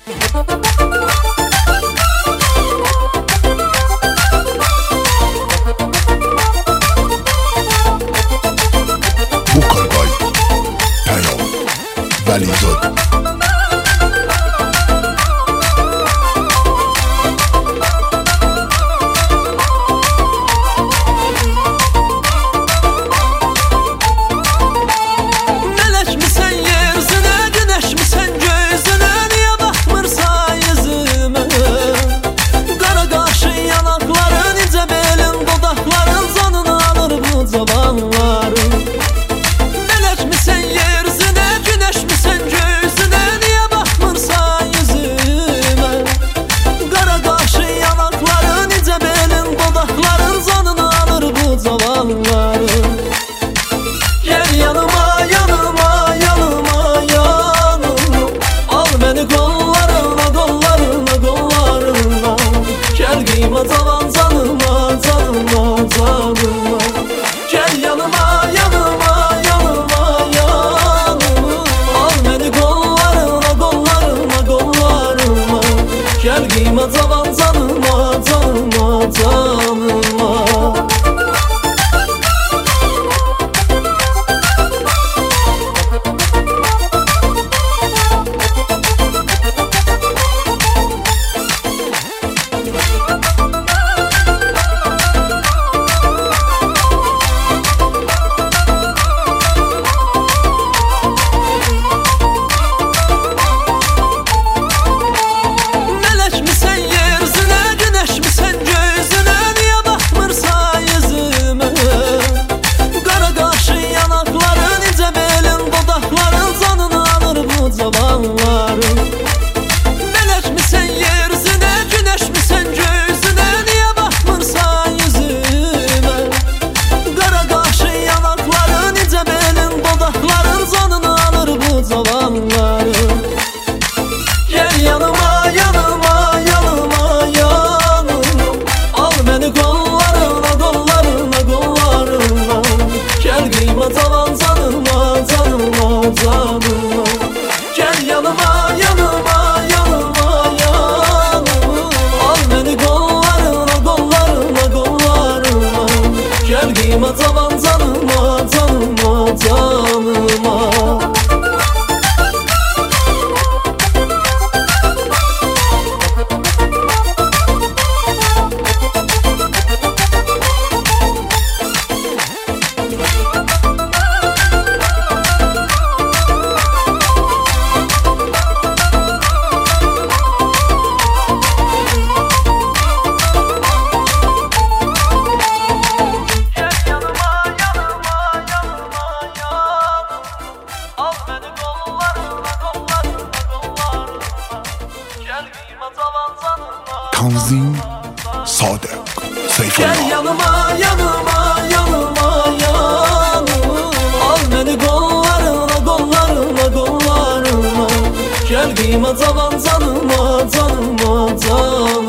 Bukalbay Peyam Velizad gel yanıma yanıma yanıma yanıma, al beni kollarına kollarına kollarına, gel giyme tavan canıma canıma canıma. Gel yanıma yanıma yanıma yanıma, al beni kollarına kollarına kollarına, gel giyme tavan canıma canıma canıma. Melek misin yeryüzüne, güneş misin göğsüne, niye bakmırsan yüzüme? Qara qaşı yanakların, incə belin dodaqların canını alır bu cavanların. Gel yanıma yanıma yanıma yanıma, al beni kollarına kollarına kollarına, gel qıyma cavan canıma canıma canıma. Gel yanıma yanıma yanıma yanıma, al beni kollarına kollarına kollarına, gel giyme tavan canıma canıma canıma. Tanzim Sadık Seyfullah. Gel yanıma yanıma yanıma yanıma, al beni kollarına kollarına kollarına, gel giyme tavan canıma canıma canıma.